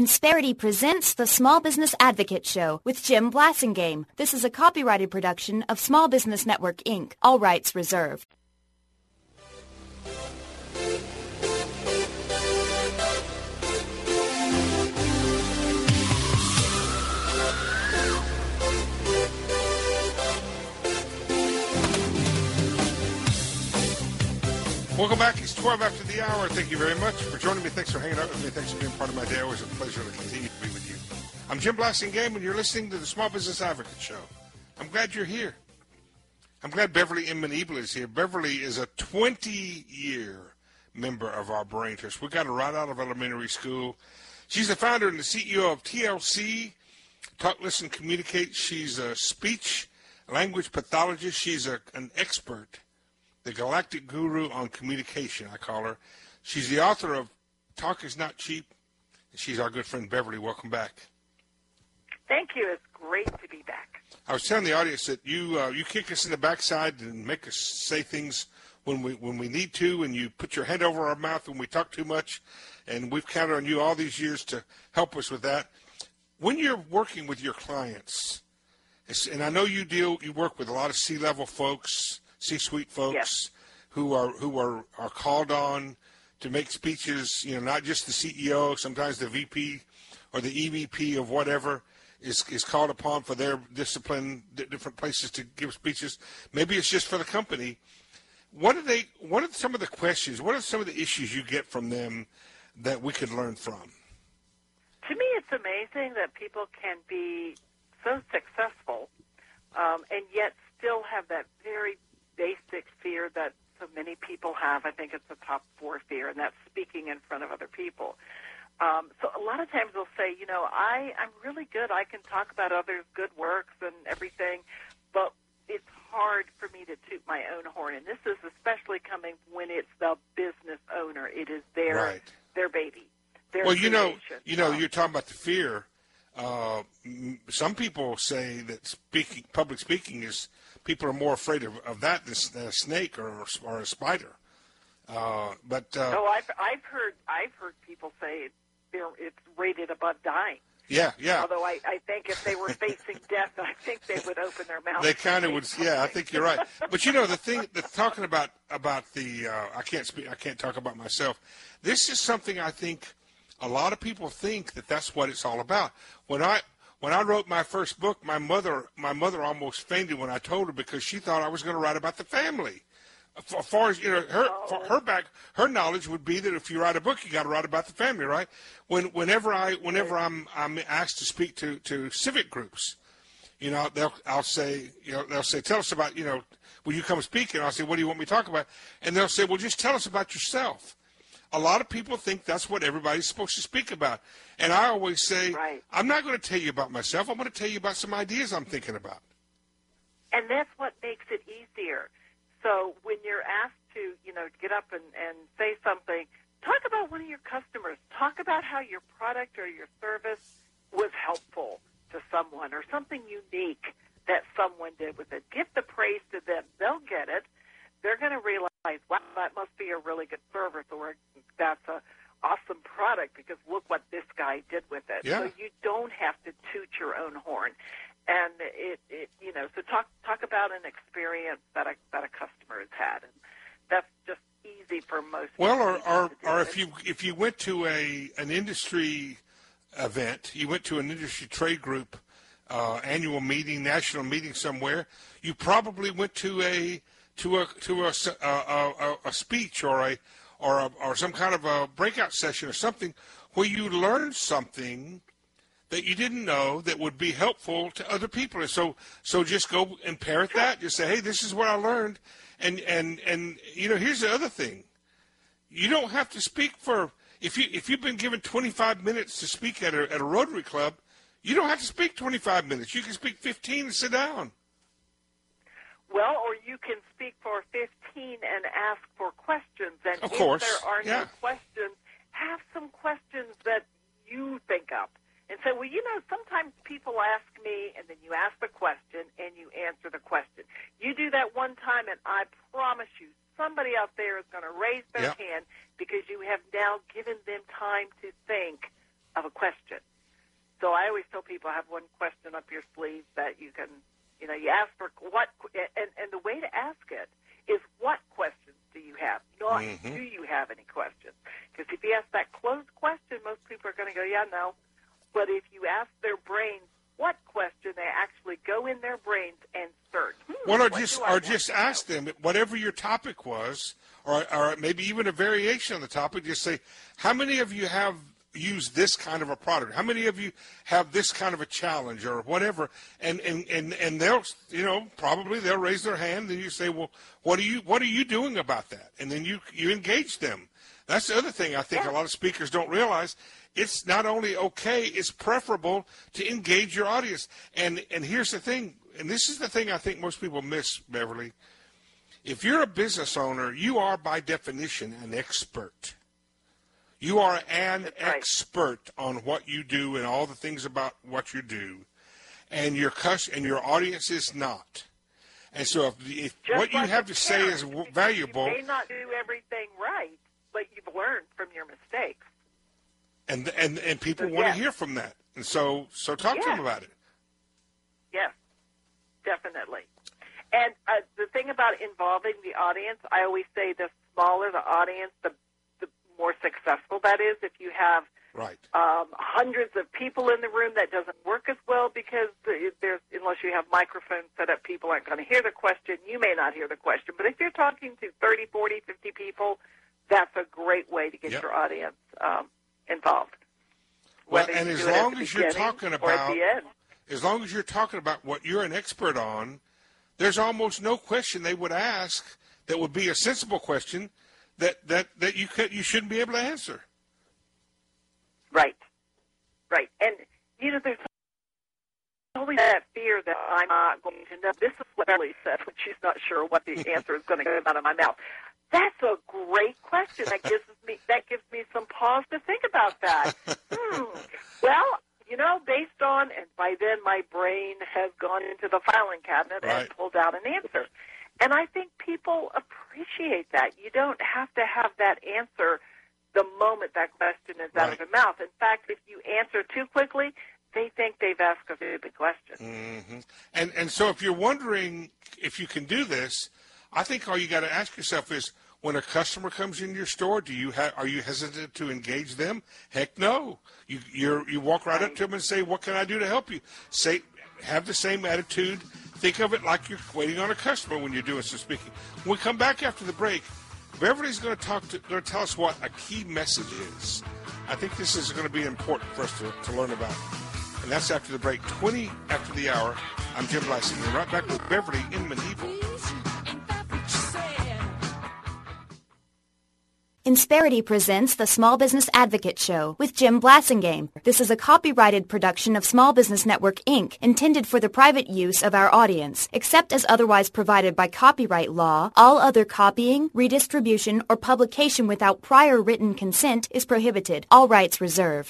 Insperity presents the Small Business Advocate Show with Jim Blasingame. This is a copyrighted production of Small Business Network, Inc., all rights reserved. Welcome back. It's 12 after the hour. Thank you very much for joining me. Thanks for hanging out with me. Thanks for being part of my day. Always a pleasure to continue to be with you. I'm Jim Blasingame, and you're listening to the Small Business Advocate Show. I'm glad you're here. I'm glad Beverly Inman Ebel is here. Beverly is a 20-year member of our Brain Trust. We got her right out of elementary school. She's the founder and the CEO of TLC, Talk, Listen, Communicate. She's a speech language pathologist. She's an expert, the galactic guru on communication, I call her. She's the author of Talk is Not Cheap. She's our good friend, Beverly. Welcome back. Thank you. It's great to be back. I was telling the audience that you kick us in the backside and make us say things when we need to, and you put your hand over our mouth when we talk too much, and we've counted on you all these years to help us with that. When you're working with your clients, and I know you work with a lot of C-level folks, C-suite folks, yes, who are called on to make speeches, not just the CEO, sometimes the VP or the EVP of whatever is called upon for their discipline, different places to give speeches. Maybe it's just for the company. What are some of the questions, what are some of the issues you get from them that we could learn from? To me, it's amazing that people can be so successful and yet still have that very basic fear that so many people have. I think it's the top 4 fear, and that's speaking in front of other people. So a lot of times they'll say, I'm really good. I can talk about others' good works and everything, but it's hard for me to toot my own horn. And this is especially coming when it's the business owner. It is their baby. Their creation. You're talking about the fear. Some people say that public speaking is, people are more afraid of that than a snake or a spider. I've heard people say it's rated above dying. Yeah. Although I think if they were facing death, I think they would open their mouth. They kind of would. Yeah, I think you're right. But the thing that's talking about the I can't talk about myself. This is something I think a lot of people think that's what it's all about. When I wrote my first book, my mother almost fainted when I told her, because she thought I was going to write about the family. As far as her knowledge would be that if you write a book, you got to write about the family, right? Whenever I'm asked to speak to civic groups, they'll say, tell us about, will you come speak? And I'll say, what do you want me to talk about? And they'll say, well, just tell us about yourself. A lot of people think that's what everybody's supposed to speak about. And I always say, I'm not going to tell you about myself. I'm going to tell you about some ideas I'm thinking about. And that's what makes it easier. So when you're asked to, get up and say something, talk about one of your customers. Talk about how your product or your service was helpful to someone, or something unique that someone did with it. Give the praise to them. They'll get it. They're going to realize, wow, that must be a really good service, or that's an awesome product because look what this guy did with it. Yeah. So you don't have to toot your own horn. And so talk about an experience that a customer has had, and that's just easy for most people. Well, or if you went to an industry event, you went to an industry trade group annual meeting, national meeting somewhere, you probably went to a speech or some kind of a breakout session or something where you learned something that you didn't know that would be helpful to other people. And so just go and parrot that. Just say, hey, this is what I learned. And here's the other thing. You don't have to speak for, if you've been given 25 minutes to speak at a Rotary Club, you don't have to speak 25 minutes. You can speak 15 and sit down. Well, or you can speak for 15 and ask for questions. And of course, if there are no questions, have some questions that you think of. And say, well, sometimes people ask me, and then you ask the question, and you answer the question. You do that one time, and I promise you, somebody out there is going to raise their hand because you have now given them time to think of a question. So I always tell people have one question up your sleeve that you can, you ask for what, and the way to ask it is what questions do you have, not do you have any questions. Because if you ask that closed question, most people are going to go, yeah, no. But if you ask their brains what question, they actually go in their brains and search. Well, or just ask them, whatever your topic was, or maybe even a variation on the topic, just say, how many of you have used this kind of a product? How many of you have this kind of a challenge or whatever? And they'll, probably they'll raise their hand, and you say, well, what are you doing about that? And then you engage them. That's the other thing I think a lot of speakers don't realize. It's not only okay, it's preferable to engage your audience. And here's the thing, and this is the thing I think most people miss, Beverly. If you're a business owner, you are by definition an expert. You are an expert on what you do and all the things about what you do. And your audience is not. And so if what you have to say is valuable. You may not do everything right, but you've learned from your mistakes. And people want to hear from that. And so talk to them about it. Yes, definitely. And the thing about involving the audience, I always say the smaller the audience, the more successful that is. If you have hundreds of people in the room, that doesn't work as well because unless you have microphones set up, people aren't going to hear the question. You may not hear the question. But if you're talking to 30, 40, 50 people, that's a great way to get your audience involved. Well, and as long as you're talking about what you're an expert on, there's almost no question they would ask that would be a sensible question that you shouldn't be able to answer. Right. And there's always that fear that I'm not going to know. This is what Beverly said when she's not sure what the answer is going to come out of my mouth. That's a great question. That gives me some pause to think about that. Well, based on, and by then my brain has gone into the filing cabinet and pulled out an answer. And I think people appreciate that. You don't have to have that answer the moment that question is out of your mouth. In fact, if you answer too quickly, they think they've asked a stupid question. Mm-hmm. And so if you're wondering if you can do this, I think all you got to ask yourself is, when a customer comes in your store, are you hesitant to engage them? Heck no. You walk right up to them and say, what can I do to help you? Have the same attitude. Think of it like you're waiting on a customer when you're doing some speaking. When we come back after the break, Beverly's going to tell us what a key message is. I think this is going to be important for us to learn about. And that's after the break, 20 after the hour. I'm Jim Blassing. We're right back with Beverly in Medieval. Insperity presents the Small Business Advocate Show with Jim Blassingame. This is a copyrighted production of Small Business Network, Inc., intended for the private use of our audience. Except as otherwise provided by copyright law, all other copying, redistribution, or publication without prior written consent is prohibited. All rights reserved.